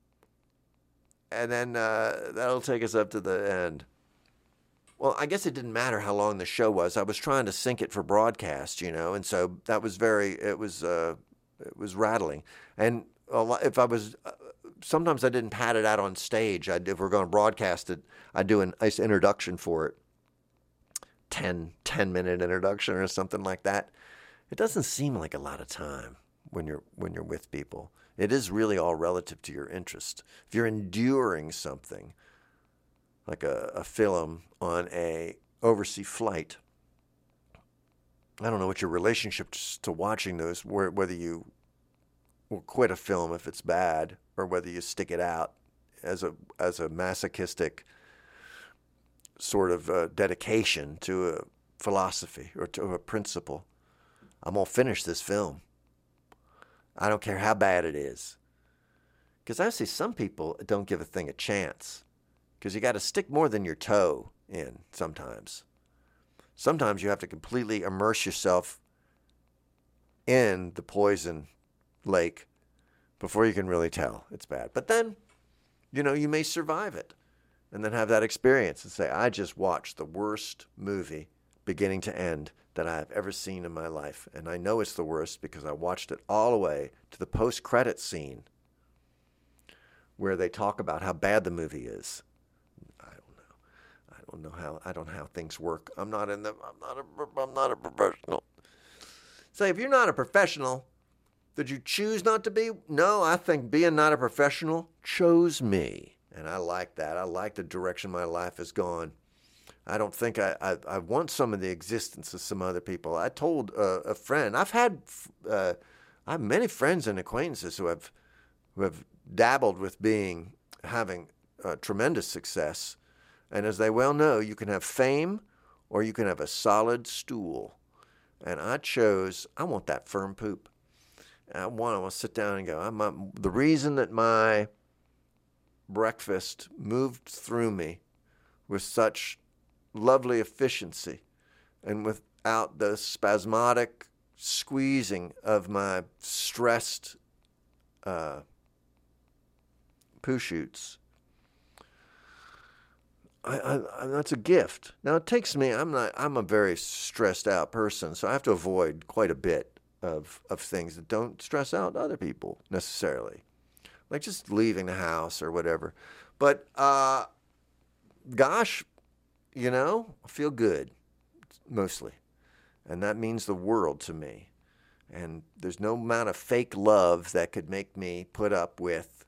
then that'll take us up to the end. Well, I guess it didn't matter how long the show was. I was trying to sync it for broadcast, and so that was it was rattling. And sometimes I didn't pad it out on stage. If we're going to broadcast it, I'd do a nice introduction for it. 10-minute introduction or something like that. It doesn't seem like a lot of time when you're with people. It is really all relative to your interest. If you're enduring something, like a film on a overseas flight, I don't know what your relationship to watching those, whether you will quit a film if it's bad, or whether you stick it out as a masochistic sort of dedication to a philosophy or to a principle. I'm going to finish this film. I don't care how bad it is. Because I see some people don't give a thing a chance. Because you got to stick more than your toe in sometimes. Sometimes you have to completely immerse yourself in the poison lake before you can really tell it's bad. But then, you may survive it and then have that experience and say, I just watched the worst movie beginning to end, that I've ever seen in my life. And I know it's the worst because I watched it all the way to the post-credit scene where they talk about how bad the movie is. I don't know how things work. I'm not a professional. Say, if you're not a professional, did you choose not to be? No, I think being not a professional chose me. And I like that. I like the direction my life has gone. I don't think I want some of the existence of some other people. I told a friend, I have many friends and acquaintances who have dabbled with having tremendous success. And as they well know, you can have fame or you can have a solid stool. And I want that firm poop. I want to sit down and go, the reason that my breakfast moved through me with such lovely efficiency and without the spasmodic squeezing of my stressed poo shoots. That's a gift. Now it takes me, I'm a very stressed out person, so I have to avoid quite a bit of things that don't stress out other people necessarily. Like just leaving the house or whatever. But gosh, I feel good mostly. And that means the world to me. And there's no amount of fake love that could make me put up with,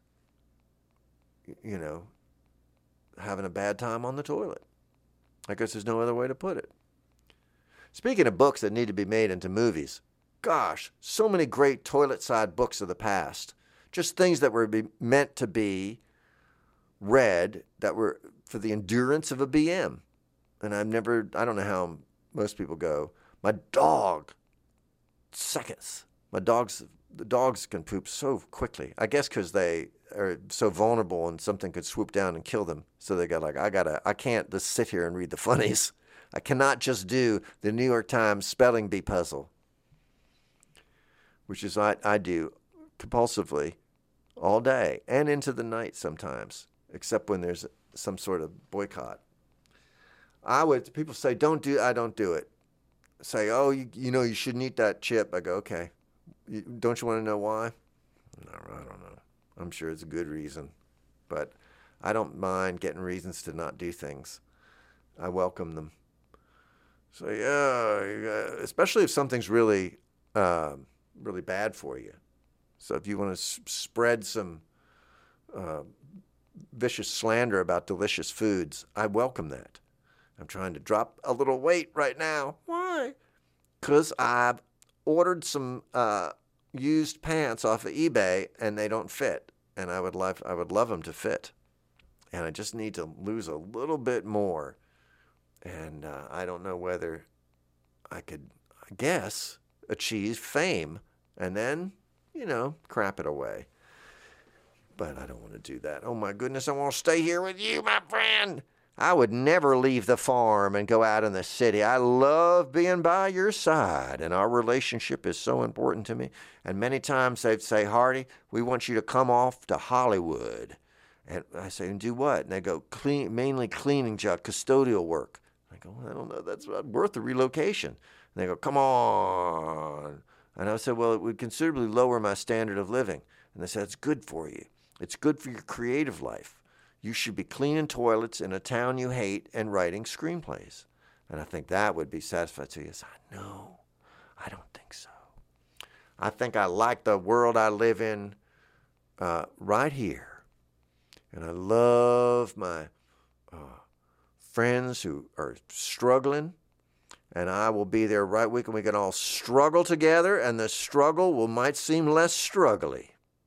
having a bad time on the toilet. I guess there's no other way to put it. Speaking of books that need to be made into movies, gosh, so many great toilet-side books of the past. Just things that were meant to be read that were for the endurance of a BM. And I don't know how most people go. My dog, seconds. The dogs can poop so quickly. I guess because they are so vulnerable and something could swoop down and kill them. So they got I can't just sit here and read the funnies. I cannot just do the New York Times spelling bee puzzle, which is I do compulsively all day and into the night sometimes, except when there's some sort of boycott. People say, I don't do it. Say, oh, you shouldn't eat that chip. I go, okay. Don't you want to know why? No, I don't know. I'm sure it's a good reason. But I don't mind getting reasons to not do things. I welcome them. So, yeah, especially if something's really, really bad for you. So if you want to spread some vicious slander about delicious foods, I welcome that. I'm trying to drop a little weight right now. Why? Because I've ordered some used pants off of eBay and they don't fit, and I would love them to fit, and I just need to lose a little bit more, and I don't know whether I could, I guess, achieve fame and then crap it away. But I don't want to do that. Oh my goodness, I want to stay here with you, my friend. I would never leave the farm and go out in the city. I love being by your side, and our relationship is so important to me. And many times they'd say, Hardy, we want you to come off to Hollywood. And I say, and do what? And they go, mainly cleaning job, custodial work. I go, well, I don't know, that's not worth the relocation. And they go, come on. And I said, well, it would considerably lower my standard of living. And they said, it's good for you. It's good for your creative life. You should be cleaning toilets in a town you hate and writing screenplays. And I think that would be satisfactory. Yes, I know. I don't think so. I think I like the world I live in right here. And I love my friends who are struggling. And I will be there right week, and we can all struggle together, and the struggle might seem less struggly.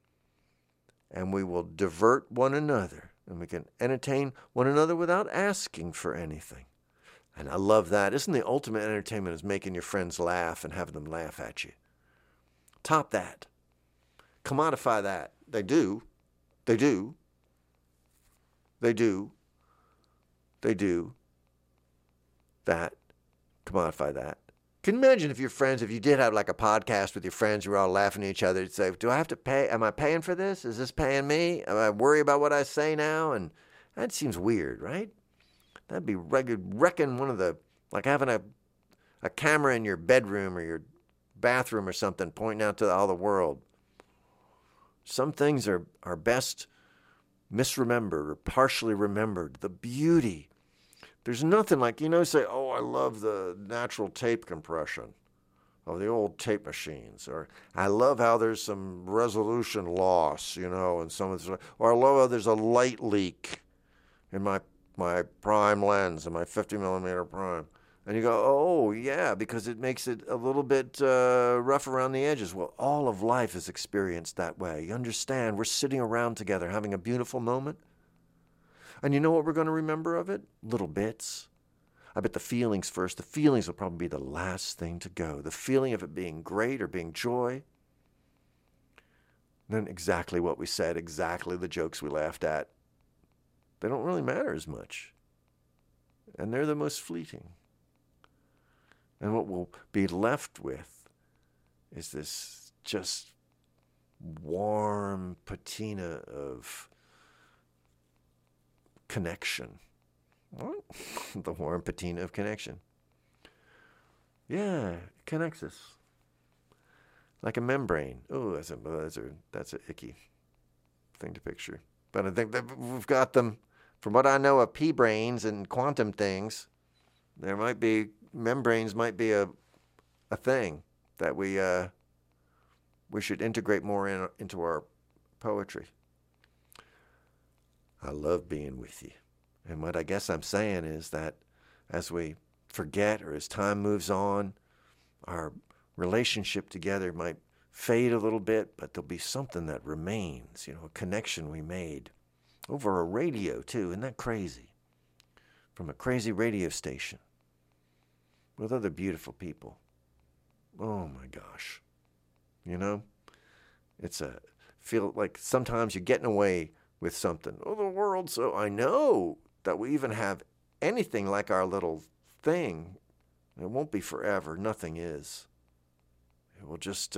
And we will divert one another. And we can entertain one another without asking for anything. And I love that. Isn't the ultimate entertainment is making your friends laugh and having them laugh at you? Top that. Commodify that. They do. They do. They do. They do. That. Commodify that. Can you imagine if you did have like a podcast with your friends, you were all laughing at each other, you'd say, do I have to pay? Am I paying for this? Is this paying me? Am I worried about what I say now? And that seems weird, right? That'd be reckon one of the, like having a a camera in your bedroom or your bathroom or something pointing out to all the world. Some things are best misremembered or partially remembered. The beauty. There's nothing like, say, oh, I love the natural tape compression of the old tape machines. Or I love how there's some resolution loss, and some of this. Or I love how there's a light leak in my prime lens, in my 50 millimeter prime. And you go, oh, yeah, because it makes it a little bit rough around the edges. Well, all of life is experienced that way. You understand? We're sitting around together having a beautiful moment. And you know what we're going to remember of it? Little bits. I bet the feelings first. The feelings will probably be the last thing to go. The feeling of it being great or being joy. And then exactly what we said, exactly the jokes we laughed at. They don't really matter as much. And they're the most fleeting. And what we'll be left with is this just warm patina of connection. What? The warm patina of connection. Yeah, it connects us. Like a membrane. Oh, that's an icky thing to picture. But I think that we've got them. From what I know of P-brains and quantum things, there might be membranes might be a thing that we should integrate more into our poetry. I love being with you. And what I guess I'm saying is that as we forget or as time moves on, our relationship together might fade a little bit, but there'll be something that remains, a connection we made over a radio too. Isn't that crazy? From a crazy radio station. With other beautiful people. Oh my gosh. It's feel like sometimes you're getting away with something. Oh, the world, so I know that we even have anything like our little thing. It won't be forever. Nothing is. It will just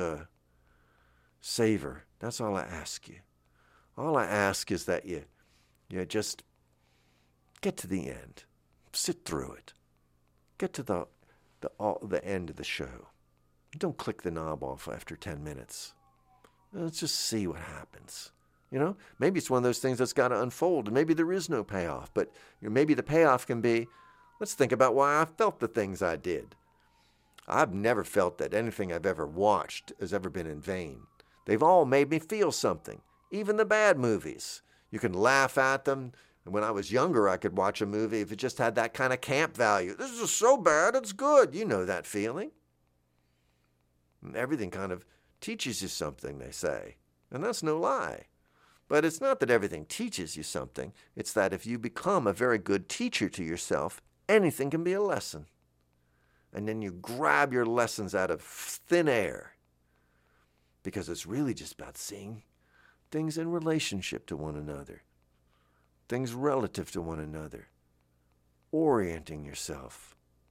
savor. That's all I ask you. All I ask is that you just get to the end. Sit through it. Get to the end of the show. Don't click the knob off after 10 minutes. Let's just see what happens. Maybe it's one of those things that's got to unfold, and maybe there is no payoff. But maybe the payoff can be, let's think about why I felt the things I did. I've never felt that anything I've ever watched has ever been in vain. They've all made me feel something, even the bad movies. You can laugh at them. And when I was younger, I could watch a movie if it just had that kind of camp value. This is so bad, it's good. You know that feeling. And everything kind of teaches you something, they say. And that's no lie. But it's not that everything teaches you something. It's that if you become a very good teacher to yourself, anything can be a lesson. And then you grab your lessons out of thin air. Because it's really just about seeing things in relationship to one another. Things relative to one another. Orienting yourself.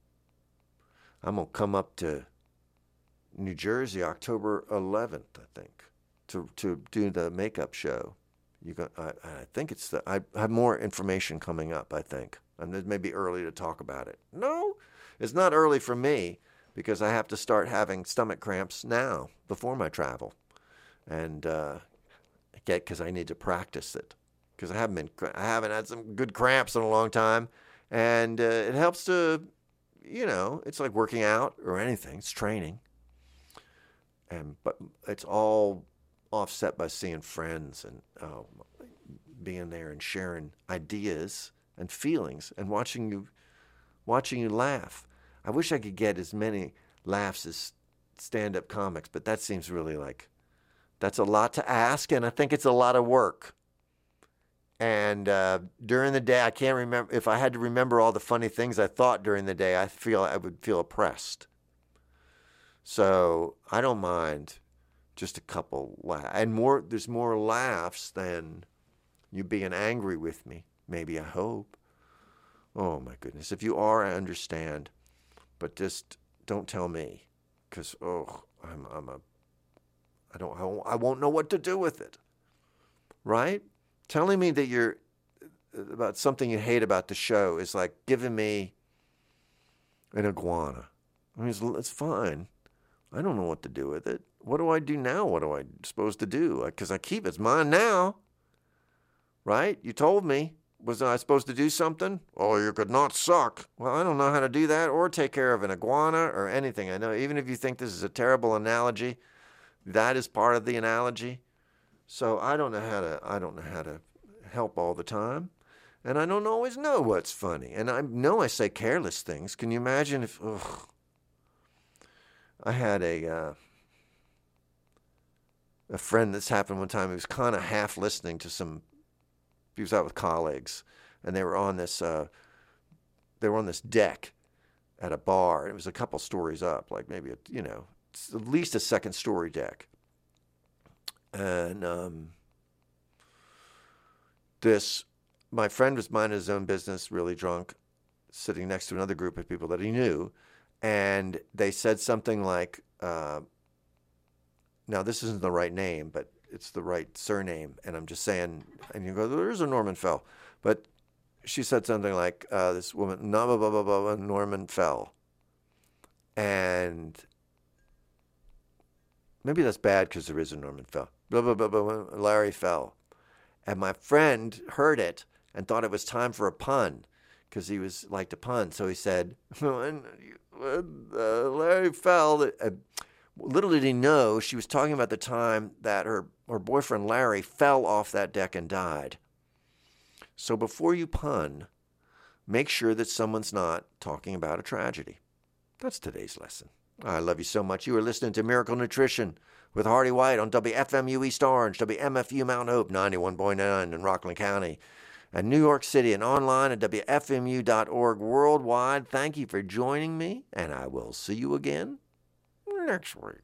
I'm going to come up to New Jersey October 11th, I think, to do the makeup show. I think I have more information coming up, I think. And it may be early to talk about it. No, it's not early for me because I have to start having stomach cramps now before my travel. And because I need to practice it. Because I haven't had some good cramps in a long time. And it helps to, it's like working out or anything. It's training. But it's all offset by seeing friends and being there and sharing ideas and feelings and watching you laugh. I wish I could get as many laughs as stand-up comics, but that seems really like that's a lot to ask, and I think it's a lot of work. And during the day, I can't remember. If I had to remember all the funny things I thought during the day, I would feel oppressed. So I don't mind just a couple laughs. And there's more laughs than you being angry with me. Maybe, I hope. Oh, my goodness. If you are, I understand. But just don't tell me. Because, I won't know what to do with it. Right? Telling me that you're about something you hate about the show is like giving me an iguana. I mean, it's fine. I don't know what to do with it. What do I do now? What am I supposed to do? Because I keep it. It's mine now. Right? You told me. Was I supposed to do something? Oh, you could not suck. Well, I don't know how to do that or take care of an iguana or anything. I know, even if you think this is a terrible analogy, that is part of the analogy. So I don't know how to help all the time. And I don't always know what's funny. And I know I say careless things. Can you imagine if... I had a friend, this happened one time. He was kind of half listening to some... He was out with colleagues, and they were on this deck at a bar. It was a couple stories up, like maybe at least a second story deck. And my friend was minding his own business, really drunk, sitting next to another group of people that he knew, and they said something like, now this isn't the right name, but it's the right surname, and I'm just saying, and you go, there's a Norman Fell. But she said something like, this woman, Norman Fell. And maybe that's bad because there is a Norman Fell. Larry Fell. And my friend heard it and thought it was time for a pun because he liked to pun. So he said, Larry Fell. Little did he know she was talking about the time that her boyfriend Larry fell off that deck and died. So before you pun, make sure that someone's not talking about a tragedy. That's today's lesson. I love you so much. You are listening to Miracle Nutrition with Hardy White on WFMU East Orange, WMFU Mount Hope 91.9 in Rockland County, and New York City, and online at WFMU.org worldwide. Thank you for joining me, and I will see you again next week.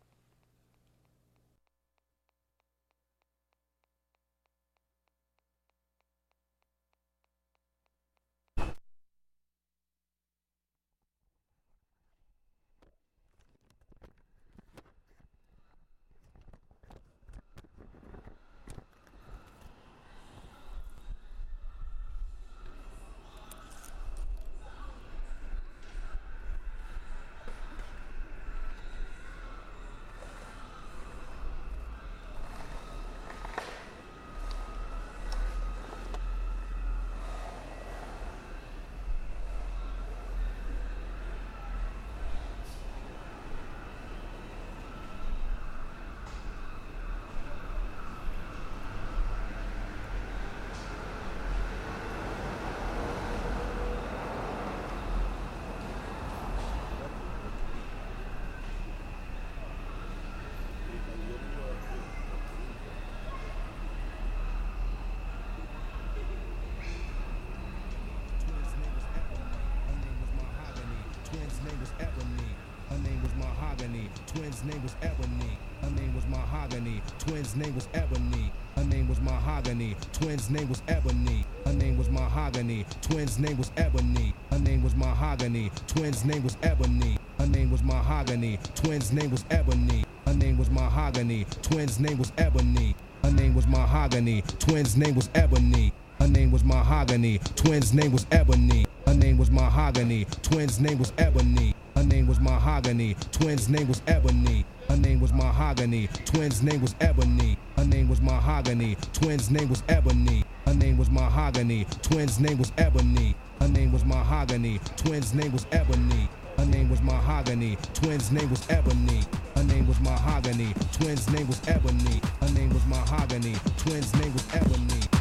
Twins' name was Ebony. Her name was Mahogany. Twins' name was Ebony. Her name was Mahogany. Twins' name was Ebony. Her name was Mahogany. Twins' name was Ebony. Her name was Mahogany. Twins' name was Ebony. Her name was Mahogany. Twins' name was Ebony. Her name was Mahogany. Twins' name was Ebony. Her name was Mahogany. Twins' name was Ebony. Her name was Mahogany. Twins' name was Ebony. Her name was Mahogany. Twins' name was Ebony. Her name was Mahogany. Twins' name was Ebony. Her name was Mahogany. Twins' name was Ebony. Her name was Mahogany. Twins' name was Ebony. Her name was Mahogany. Twins' name was Ebony. Her name was Mahogany. Twins' name was Ebony. Her name was Mahogany. Twins' name was Ebony. Her name was Mahogany. Twins' name was Ebony. Her name was Mahogany. Twins' name was Ebony.